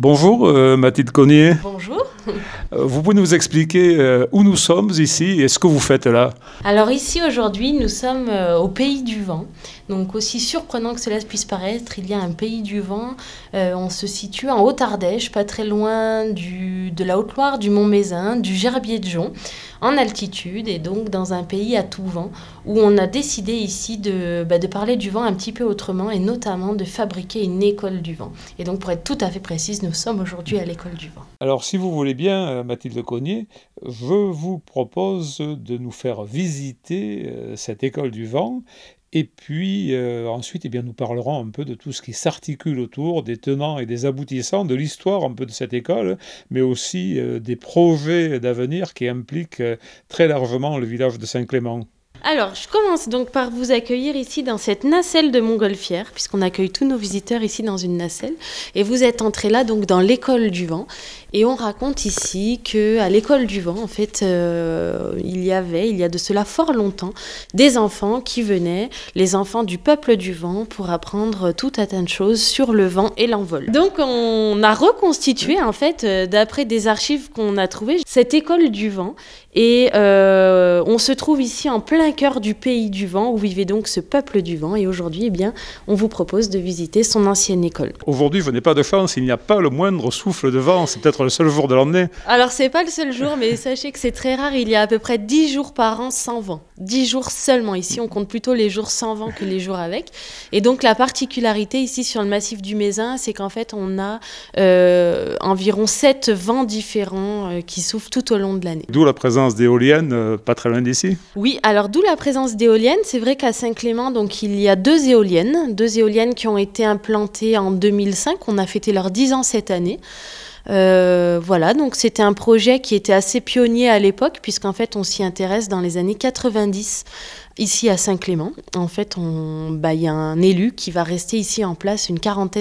Bonjour Mathilde Cognier. Bonjour. Vous pouvez nous expliquer où nous sommes ici et ce que vous faites là? Alors ici aujourd'hui nous sommes au Pays du Vent. Donc aussi surprenant que cela puisse paraître, il y a un Pays du Vent. On se situe en Haute-Ardèche, pas très loin de la Haute-Loire, du Mont-Mézin, du Gerbier de Jonc, en altitude et donc dans un pays à tout vent où on a décidé ici de parler du vent un petit peu autrement et notamment de fabriquer une école du vent. Et donc pour être tout à fait précise, nous sommes aujourd'hui à l'école du vent. Alors si vous voulez bien Mathilde Cognier, je vous propose de nous faire visiter cette école du vent. Et puis ensuite, nous parlerons un peu de tout ce qui s'articule autour, des tenants et des aboutissants, de l'histoire un peu de cette école, mais aussi des projets d'avenir qui impliquent très largement le village de Saint-Clément. Alors, je commence donc par vous accueillir ici dans cette nacelle de Montgolfière, puisqu'on accueille tous nos visiteurs ici dans une nacelle. Et vous êtes entrés là donc dans l'école du vent. Et on raconte ici qu'à l'école du vent, en fait, il y a de cela fort longtemps, des enfants qui venaient, les enfants du peuple du vent, pour apprendre tout un tas de choses sur le vent et l'envol. Donc on a reconstitué, en fait, d'après des archives qu'on a trouvées, cette école du vent. Et on se trouve ici en plein cœur du Pays du Vent, où vivait donc ce peuple du vent. Et aujourd'hui, on vous propose de visiter son ancienne école. Aujourd'hui, je n'ai pas de chance, il n'y a pas le moindre souffle de vent, c'est peut-être le seul jour de l'année. Alors, c'est pas le seul jour, mais sachez que c'est très rare, il y a à peu près 10 jours par an sans vent. 10 jours seulement. Ici, on compte plutôt les jours sans vent que les jours avec. Et donc, la particularité ici sur le massif du Mézin, c'est qu'en fait, on a environ 7 vents différents qui soufflent tout au long de l'année. D'où la présence d'éoliennes, pas très loin d'ici. Oui, alors d'où la présence d'éoliennes. C'est vrai qu'à Saint-Clément, donc, il y a deux éoliennes qui ont été implantées en 2005. On a fêté leurs 10 ans cette année. Voilà, donc c'était un projet qui était assez pionnier à l'époque, puisqu'en fait, on s'y intéresse dans les années 90. Ici à Saint-Clément, en fait, y a un élu qui va rester ici en place 40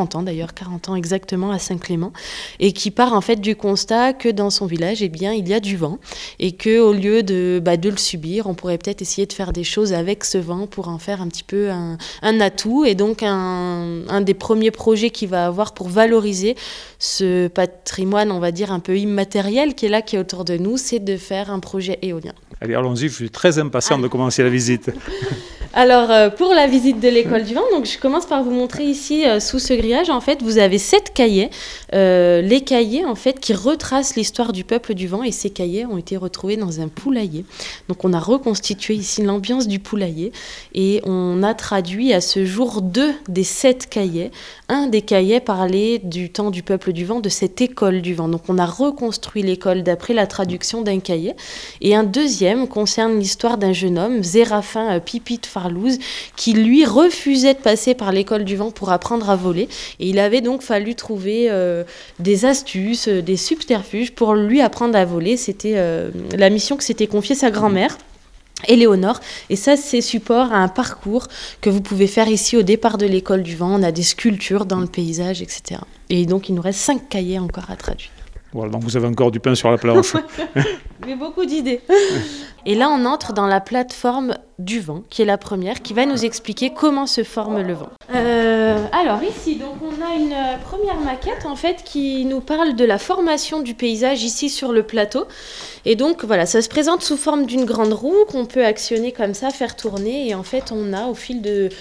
ans exactement à Saint-Clément, et qui part en fait du constat que dans son village, il y a du vent, et que au lieu de le subir, on pourrait peut-être essayer de faire des choses avec ce vent pour en faire un petit peu un atout, et donc un des premiers projets qu'il va avoir pour valoriser ce patrimoine, on va dire un peu immatériel qui est autour de nous, c'est de faire un projet éolien. Allez, allons-y, je suis très impatient de commencer la visite. Alors, pour la visite de l'école du vent, donc je commence par vous montrer ici, sous ce grillage, en fait, vous avez 7 cahiers. Les cahiers, en fait, qui retracent l'histoire du peuple du vent, et ces cahiers ont été retrouvés dans un poulailler. Donc, on a reconstitué ici l'ambiance du poulailler, et on a traduit à ce jour 2 des 7 cahiers. Un des cahiers parlait du temps du peuple du vent, de cette école du vent. Donc, on a reconstruit l'école d'après la traduction d'un cahier. Et un deuxième concerne l'histoire d'un jeune homme, Zéraphin Pipi de Farlouz, qui lui refusait de passer par l'école du vent pour apprendre à voler. Et il avait donc fallu trouver des astuces, des subterfuges pour lui apprendre à voler. C'était la mission que s'était confiée sa grand-mère, Éléonore, et ça c'est support à un parcours que vous pouvez faire ici au départ de l'école du vent. On a des sculptures dans le paysage, etc. Et donc il nous reste 5 cahiers encore à traduire. Voilà, donc vous avez encore du pain sur la planche. Mais beaucoup d'idées. Et là, on entre dans la plateforme du vent, qui est la première, qui va nous expliquer comment se forme le vent. Alors ici, donc, on a une première maquette en fait qui nous parle de la formation du paysage ici sur le plateau. Et donc voilà, ça se présente sous forme d'une grande roue qu'on peut actionner comme ça, faire tourner. Et en fait, on a au fil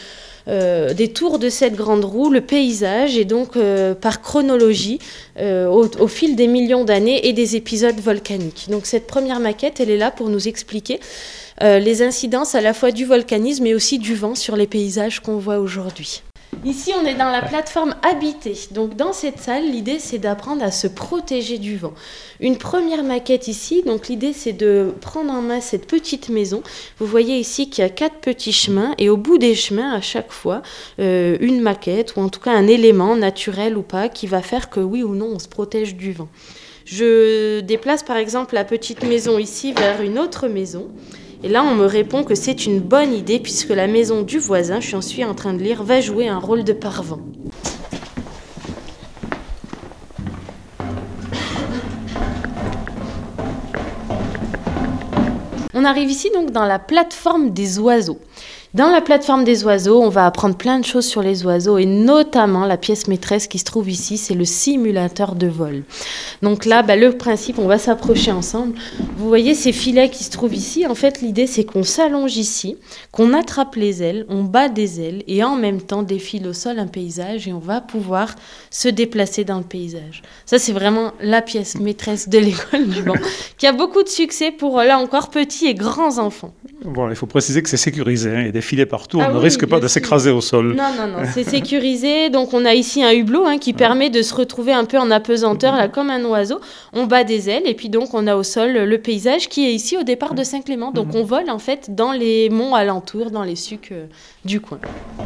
des tours de cette grande roue, le paysage, et donc par chronologie, au fil des millions d'années et des épisodes volcaniques. Donc cette première maquette, elle est là pour nous expliquer les incidences à la fois du volcanisme mais aussi du vent sur les paysages qu'on voit aujourd'hui. Ici, on est dans la plateforme habitée. Donc, dans cette salle, l'idée, c'est d'apprendre à se protéger du vent. Une première maquette ici. Donc, l'idée, c'est de prendre en main cette petite maison. Vous voyez ici qu'il y a 4 petits chemins. Et au bout des chemins, à chaque fois, une maquette ou en tout cas un élément naturel ou pas qui va faire que oui ou non, on se protège du vent. Je déplace par exemple la petite maison ici vers une autre maison. Et là, on me répond que c'est une bonne idée puisque la maison du voisin, je suis en train de lire, va jouer un rôle de paravent. On arrive ici donc dans la plateforme des oiseaux. Dans la plateforme des oiseaux, on va apprendre plein de choses sur les oiseaux et notamment la pièce maîtresse qui se trouve ici, c'est le simulateur de vol. Donc là, le principe, on va s'approcher ensemble. Vous voyez ces filets qui se trouvent ici. En fait, l'idée, c'est qu'on s'allonge ici, qu'on attrape les ailes, on bat des ailes et en même temps défile au sol un paysage et on va pouvoir se déplacer dans le paysage. Ça, c'est vraiment la pièce maîtresse de l'école du vent qui a beaucoup de succès pour, là encore, petits et grands enfants. Bon, il faut préciser que c'est sécurisé, hein. Il y a des filets partout, on ne Oui, risque pas de sûr. s'écraser au sol. Non, c'est sécurisé. Donc, on a ici un hublot qui permet de se retrouver un peu en apesanteur, là, comme un oiseau. On bat des ailes et puis donc, on a au sol le paysage qui est ici au départ de Saint-Clément. Donc, on vole en fait dans les monts alentours, dans les sucs du coin.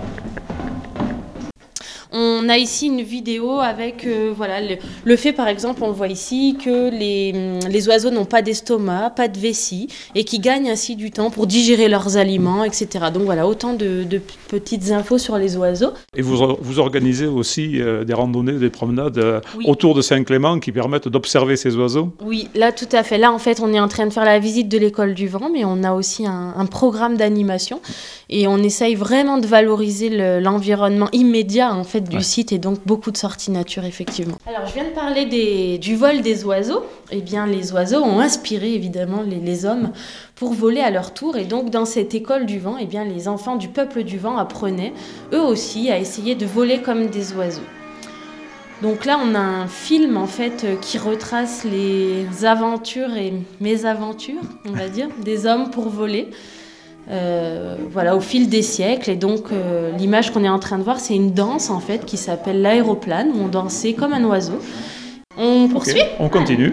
On a ici une vidéo avec le fait, par exemple, on le voit ici, que les oiseaux n'ont pas d'estomac, pas de vessie, et qui gagnent ainsi du temps pour digérer leurs aliments, etc. Donc voilà, autant de petites infos sur les oiseaux. Et vous organisez aussi des randonnées, des promenades autour de Saint-Clément qui permettent d'observer ces oiseaux? Oui, là tout à fait. Là en fait on est en train de faire la visite de l'école du vent, mais on a aussi un programme d'animation et on essaye vraiment de valoriser l'environnement immédiat en fait du site et donc beaucoup de sorties nature effectivement. Alors je viens de parler du vol des oiseaux. Eh bien les oiseaux ont inspiré évidemment les hommes pour voler à leur tour et donc dans cette école du vent, eh bien les enfants du peuple du vent apprenaient eux aussi à essayer de voler comme des oiseaux. Donc là, on a un film en fait qui retrace les aventures et mésaventures, on va dire, des hommes pour voler. Au fil des siècles. Et donc, l'image qu'on est en train de voir, c'est une danse en fait qui s'appelle l'aéroplane, où on dansait comme un oiseau. On poursuit ? On continue.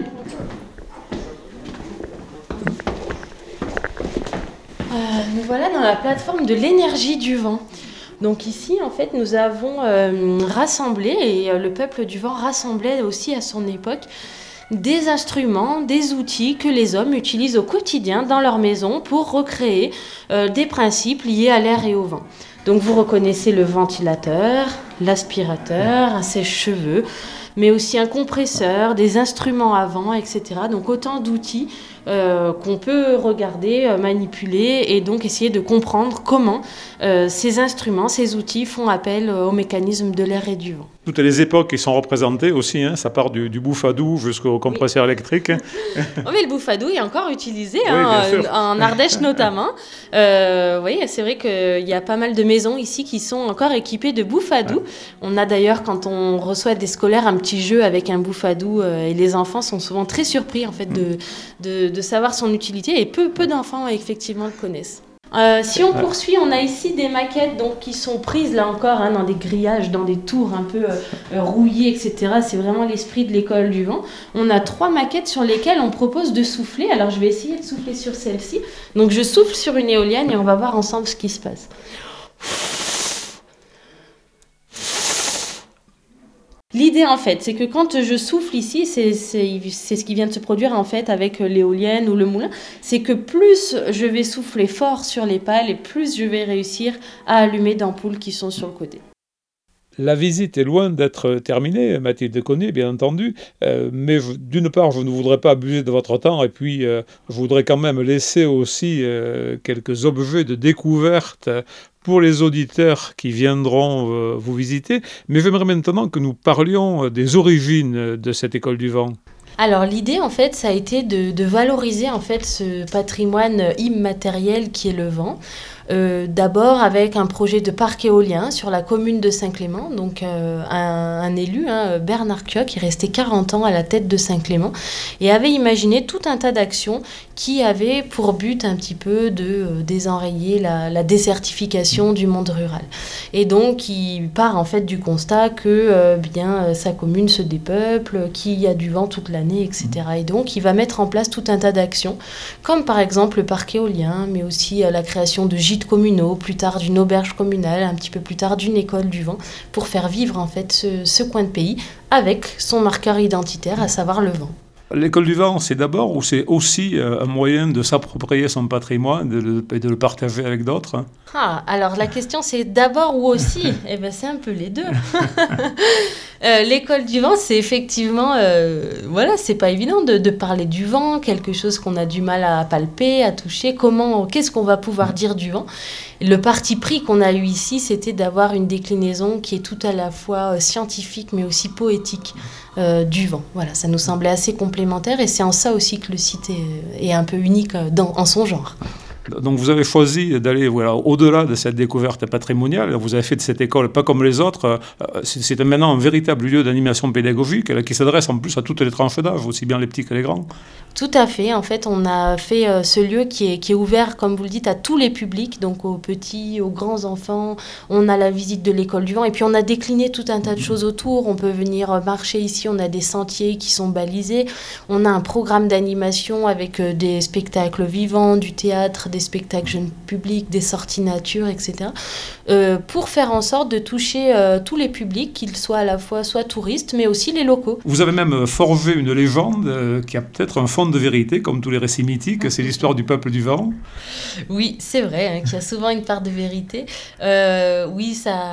Nous voilà dans la plateforme de l'énergie du vent. Donc ici, en fait, nous avons rassemblé, et le peuple du vent rassemblait aussi à son époque, des instruments, des outils que les hommes utilisent au quotidien dans leur maison pour recréer des principes liés à l'air et au vent. Donc vous reconnaissez le ventilateur, l'aspirateur, un sèche-cheveux, mais aussi un compresseur, des instruments à vent, etc. Donc autant d'outils qu'on peut regarder, manipuler et donc essayer de comprendre comment ces instruments, ces outils font appel au mécanisme de l'air et du vent. Toutes les époques qui sont représentées aussi, ça part du bouffadou jusqu'au compresseur électrique. Mais le bouffadou est encore utilisé en Ardèche notamment. Oui, c'est vrai qu'il y a pas mal de maisons ici qui sont encore équipées de bouffadou. Ouais. On a d'ailleurs, quand on reçoit des scolaires, un petit jeu avec un bouffadou et les enfants sont souvent très surpris en fait, de savoir son utilité et peu d'enfants effectivement le connaissent. Si on poursuit, on a ici des maquettes donc, qui sont prises là encore dans des grillages, dans des tours un peu rouillées, etc. C'est vraiment l'esprit de l'école du vent. On a 3 maquettes sur lesquelles on propose de souffler. Alors je vais essayer de souffler sur celle-ci. Donc je souffle sur une éolienne et on va voir ensemble ce qui se passe. L'idée en fait, c'est que quand je souffle ici, c'est ce qui vient de se produire en fait avec l'éolienne ou le moulin, c'est que plus je vais souffler fort sur les pales et plus je vais réussir à allumer d'ampoules qui sont sur le côté. La visite est loin d'être terminée, Mathilde Connier, bien entendu, mais d'une part, je ne voudrais pas abuser de votre temps, et puis je voudrais quand même laisser aussi quelques objets de découverte pour les auditeurs qui viendront vous visiter. Mais j'aimerais maintenant que nous parlions des origines de cette école du vent. Alors l'idée en fait, ça a été de valoriser en fait ce patrimoine immatériel qui est le vent. D'abord avec un projet de parc éolien sur la commune de Saint-Clément, donc un élu, Bernard Kioch, qui est resté 40 ans à la tête de Saint-Clément et avait imaginé tout un tas d'actions qui avaient pour but un petit peu de désenrayer la désertification du monde rural. Et donc il part en fait du constat que sa commune se dépeuple, qu'il y a du vent toute l'année, etc. Et donc il va mettre en place tout un tas d'actions, comme par exemple le parc éolien, mais aussi la création de gîtes communaux, plus tard d'une auberge communale, un petit peu plus tard d'une école du vent, pour faire vivre en fait ce coin de pays avec son marqueur identitaire, à savoir le vent. L'école du vent, c'est d'abord ou c'est aussi un moyen de s'approprier son patrimoine et de le partager avec d'autres? Alors la question c'est d'abord ou aussi? C'est un peu les deux. L'école du vent, c'est effectivement, c'est pas évident de parler du vent, quelque chose qu'on a du mal à palper, à toucher. Qu'est-ce qu'on va pouvoir dire du vent? Le parti pris qu'on a eu ici, c'était d'avoir une déclinaison qui est tout à la fois scientifique mais aussi poétique du vent. Voilà, ça nous semblait assez complémentaire et c'est en ça aussi que le site est un peu unique en son genre. Donc vous avez choisi d'aller au-delà de cette découverte patrimoniale. Vous avez fait de cette école, pas comme les autres, c'est maintenant un véritable lieu d'animation pédagogique qui s'adresse en plus à toutes les tranches d'âge, aussi bien les petits que les grands. Tout à fait. En fait, on a fait ce lieu qui est ouvert, comme vous le dites, à tous les publics, donc aux petits, aux grands enfants. On a la visite de l'école du vent et puis on a décliné tout un tas de choses autour. On peut venir marcher ici, on a des sentiers qui sont balisés. On a un programme d'animation avec des spectacles vivants, du théâtre, des spectacles jeunes publics, des sorties nature, etc. Pour faire en sorte de toucher tous les publics, qu'ils soient à la fois soit touristes, mais aussi les locaux. Vous avez même forgé une légende qui a peut-être un fond de vérité, comme tous les récits mythiques, c'est l'histoire du peuple du vent. Oui, c'est vrai, qu'il y a souvent une part de vérité. Oui,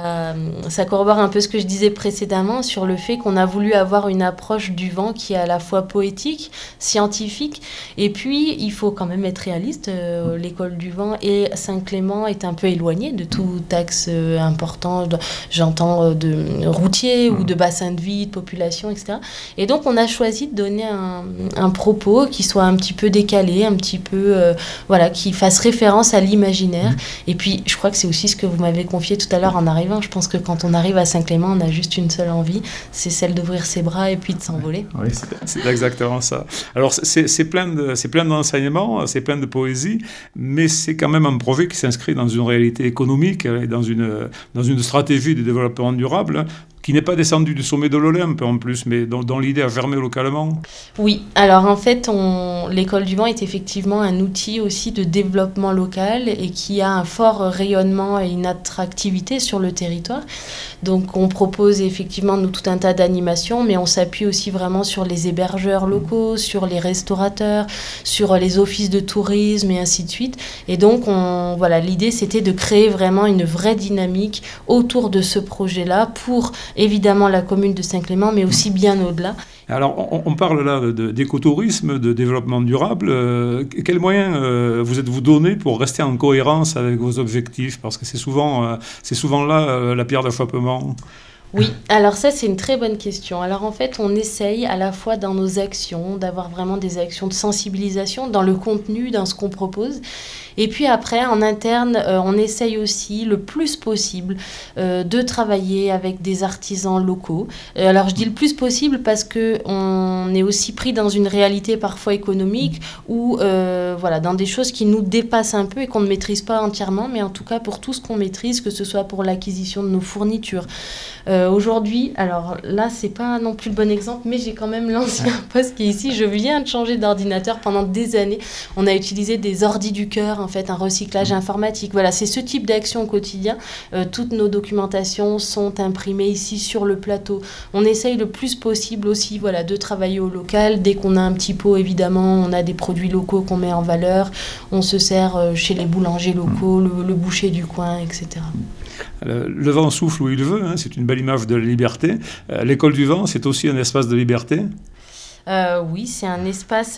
ça corrobore un peu ce que je disais précédemment sur le fait qu'on a voulu avoir une approche du vent qui est à la fois poétique, scientifique, et puis il faut quand même être réaliste. L'école du vent et Saint-Clément est un peu éloigné de tout axe important, j'entends de routier ou de bassin de vie, de population, etc. Et donc on a choisi de donner un propos qui soit un petit peu décalé, un petit peu, qui fasse référence à l'imaginaire. Et puis je crois que c'est aussi ce que vous m'avez confié tout à l'heure en arrivant. Je pense que quand on arrive à Saint-Clément, on a juste une seule envie, c'est celle d'ouvrir ses bras et puis de s'envoler. Oui, c'est exactement ça. Alors c'est plein d'enseignements, c'est plein de poésie, mais c'est quand même un projet qui s'inscrit dans une réalité économique et dans une stratégie de développement durable qui n'est pas descendu du sommet de l'Olympe en plus, mais dont l'idée a germé localement. Oui, alors en fait, l'école du vent est effectivement un outil aussi de développement local et qui a un fort rayonnement et une attractivité sur le territoire. Donc on propose effectivement nous tout un tas d'animations, mais on s'appuie aussi vraiment sur les hébergeurs locaux, sur les restaurateurs, sur les offices de tourisme et ainsi de suite. Et donc l'idée c'était de créer vraiment une vraie dynamique autour de ce projet-là pour évidemment la commune de Saint-Clément, mais aussi bien au-delà. Alors, on parle là d'écotourisme, de développement durable. Quels moyens vous êtes-vous donné pour rester en cohérence avec vos objectifs? Parce que c'est souvent là la pierre d'achoppement. Oui, alors ça c'est une très bonne question. Alors en fait on essaye à la fois dans nos actions d'avoir vraiment des actions de sensibilisation dans le contenu, dans ce qu'on propose. Et puis après en interne on essaye aussi le plus possible de travailler avec des artisans locaux. Alors je dis le plus possible parce qu'on est aussi pris dans une réalité parfois économique ou dans des choses qui nous dépassent un peu et qu'on ne maîtrise pas entièrement, mais en tout cas pour tout ce qu'on maîtrise, que ce soit pour l'acquisition de nos fournitures. Aujourd'hui, alors là, c'est pas non plus le bon exemple, mais j'ai quand même l'ancien poste qui est ici. Je viens de changer d'ordinateur pendant des années. On a utilisé des ordis du cœur, en fait, un recyclage informatique. Voilà, c'est ce type d'action au quotidien. Toutes nos documentations sont imprimées ici sur le plateau. On essaye le plus possible aussi, de travailler au local. Dès qu'on a un petit pot, évidemment, on a des produits locaux qu'on met en valeur. On se sert chez les boulangers locaux, le boucher du coin, etc. Le vent souffle où il veut, c'est une belle image de la liberté. L'école du vent, c'est aussi un espace de liberté. Oui, c'est un espace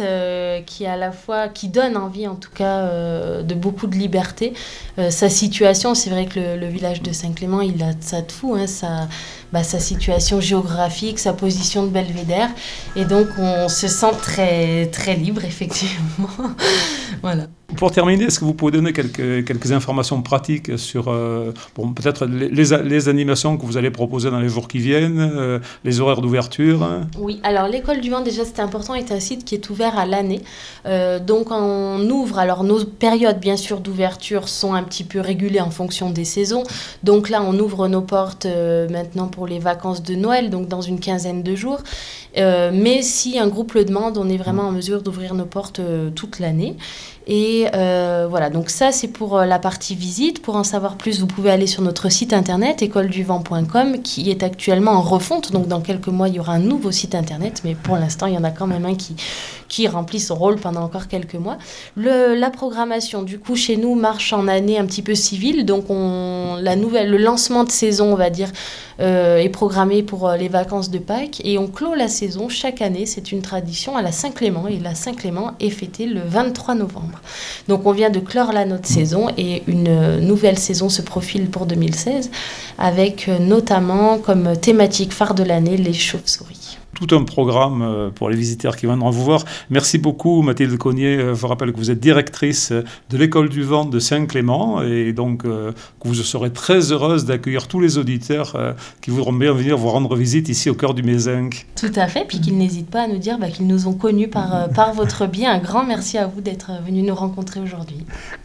qui donne envie, en tout cas, de beaucoup de liberté. Sa situation, c'est vrai que le village de Saint-Clément, il a ça de fou, sa situation géographique, sa position de belvédère. Et donc, on se sent très, très libre, effectivement. Voilà. Pour terminer, est-ce que vous pouvez donner quelques informations pratiques sur peut-être les animations que vous allez proposer dans les jours qui viennent, les horaires d'ouverture? Oui, alors l'école du vent, déjà c'est important, est un site qui est ouvert à l'année. Donc on ouvre, alors nos périodes bien sûr d'ouverture sont un petit peu régulées en fonction des saisons. Donc là on ouvre nos portes maintenant pour les vacances de Noël, donc dans une quinzaine de jours. Mais si un groupe le demande, on est vraiment en mesure d'ouvrir nos portes toute l'année. Et donc ça c'est pour la partie visite. Pour en savoir plus, vous pouvez aller sur notre site internet écoleduvent.com qui est actuellement en refonte. Donc dans quelques mois, il y aura un nouveau site internet, mais pour l'instant, il y en a quand même un qui remplit son rôle pendant encore quelques mois. La programmation, du coup, chez nous, marche en année un petit peu civile. Donc le lancement de saison, on va dire, est programmée pour les vacances de Pâques. Et on clôt la saison chaque année, c'est une tradition, à la Saint-Clément. Et la Saint-Clément est fêtée le 23 novembre. Donc on vient de clore là notre saison et une nouvelle saison se profile pour 2016 avec notamment comme thématique phare de l'année les chauves-souris. Tout un programme pour les visiteurs qui viendront vous voir. Merci beaucoup Mathilde Cognier. Je vous rappelle que vous êtes directrice de l'École du Vent de Saint-Clément et donc que vous serez très heureuse d'accueillir tous les auditeurs qui voudront bien venir vous rendre visite ici au cœur du Mézenc. Tout à fait, puis qu'ils n'hésitent pas à nous dire qu'ils nous ont connus par votre biais. Un grand merci à vous d'être venus nous rencontrer aujourd'hui.